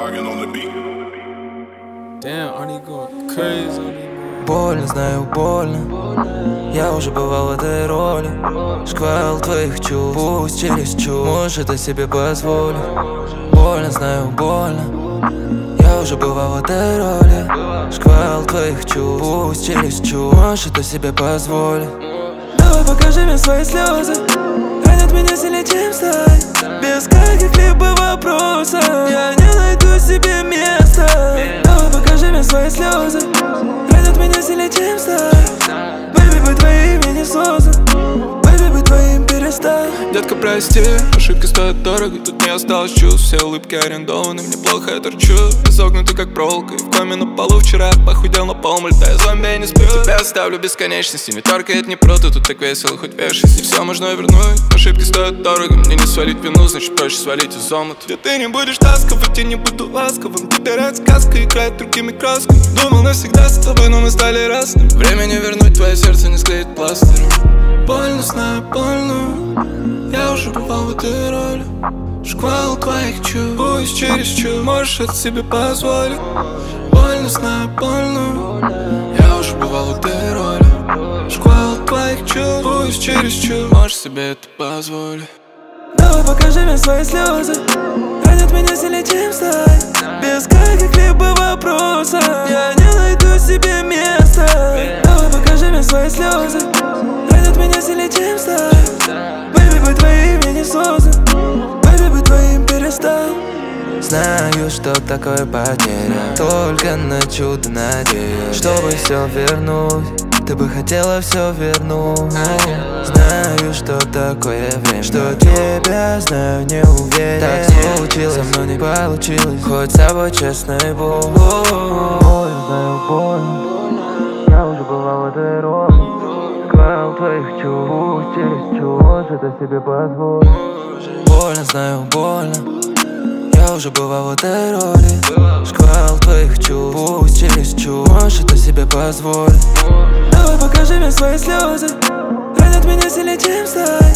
Damn, Arnie going crazy on me. Больно, знаю, больно. Я уже бывал в этой роли. Шквал твоих чувств, пусть чересчур. Можешь это себе позволить. Больно, знаю, больно. Я уже бывал в этой роли. Шквал твоих чувств, пусть чересчур. Можешь это себе позволить. Давай покажи мне свои слезы. Ранят меня сильнее, чем сталь. Без каких-либо вопросов я не найду себе места. Давай покажи мне свои слезы. Ранят меня сильнее, чем сталь. Бэйби, быть твоим я не создан. Бэйби, быть твоим перестань. Детка, прости, ошибки стоят дорого. Тут не осталось чувств, все улыбки арендованы. Мне плохо, я торчу, изогнутый как проволока. И в коме на полу вчера похудел на полм. Летая зомби, я не сплю. Тебя оставлю бесконечности. Не только это не прото, тут так весело, хоть вешайся. Все можно вернуть, ошибки стоят дорого. Мне не свалить вину, значит проще свалить из омута. Где ты не будешь ласковым, я не буду ласковым. Теперь от сказка играет другими красками. Думал навсегда с тобой, но мы стали разными. Время не вернуть, твое сердце не склеит пластырем. Больно, знаю, больно. Я уже бывал в этой роли. Шквал твоих чувств, пусть чересчур. Можешь это себе позволить. Больно, знаю, больно. Я уже бывал в этой роли. Шквал твоих чувств, пусть чересчур. Можешь себе это позволить. Давай покажи мне свои слезы. Ранят меня сильнее, чем сталь. Без каких-либо вопросов я не найду себе места. Давай покажи мне свои слезы. Ранят меня сильнее, чем сталь. Бэйби, быть твоим я не создан. Бэйби, быть твоим перестань. Знаю, что такое потеря. Только на чудо надеюсь. Чтобы все вернуть, ты бы хотела все вернуть. Знаю, что такое время. Что тебя знаю, не уверен. Так случилось, со мной не получилось. Хоть с тобой честной был. Больно, знаю, больно. Я уже бывал в этой роли. Шквал твоих чувств, чересчур. Можешь это себе позволить. Больно, знаю, больно. Я уже бывал в этой роли. Шквал твоих чувств, пусть чересчур. Можешь это себе позволить. Давай покажи мне свои слезы. Ранят меня сильнее, чем сталь.